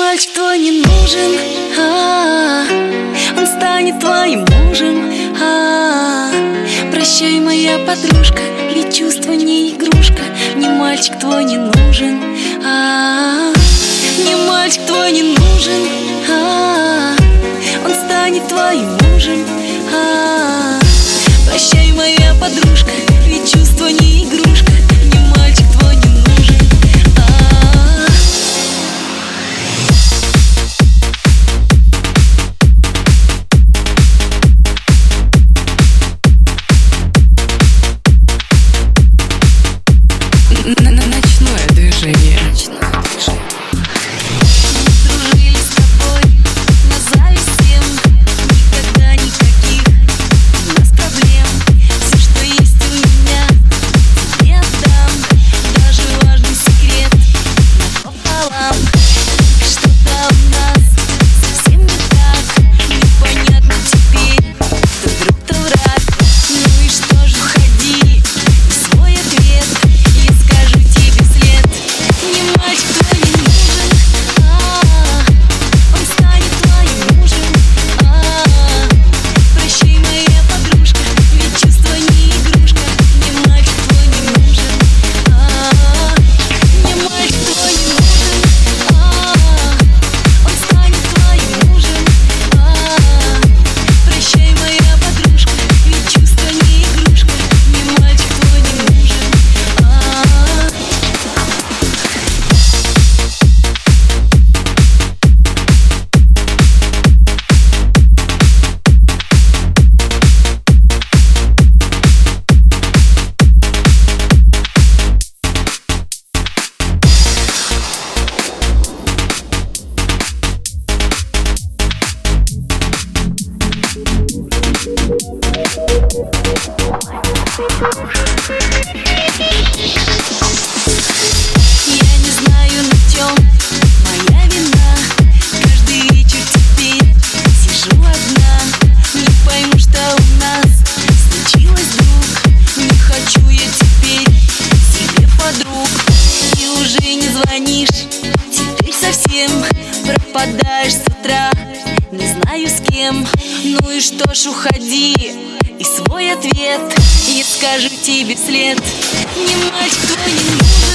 мальчик твой не нужен, он станет твоим мужем. Прощай, моя подружка, ведь чувство не игрушка. Мне мальчик твой не нужен, мне мальчик твой не нужен, он станет твоим мужем. Прощай, моя подружка, ведь чувство не игрушка. Мне мальчик твой не нужен. Ночное движение. Дружили с тобой, назвали всем. Никогда никаких у нас проблем. Все, что есть у меня, тебе отдам. Даже важный секрет напополам. Что-то у нас совсем не так. Непонятно теперь, кто друг, кто враг. Ну и что же, уходи, свой ответ я скажу тебе вслед. Мне мальчик твой не нужен, он станет твоим мужем. Прощай, моя подружка, ведь чувство не игрушка. Мне мальчик твой не нужен, мне мальчик твой не нужен, он станет твоим мужем. Прощай, моя подружка, ведь чувство не игрушка. Мне мальчик твой не нужен. Я не знаю, на чем моя вина. Каждый вечер теперь сижу одна. Не пойму, что у нас случилось вдруг. Не хочу я теперь себе подруг. Ты уже не звонишь, теперь совсем пропадаешь с утра. Не знаю с кем, ну и что ж, уходи. И свой ответ я скажу тебе вслед. Мне мальчик твой не нужен.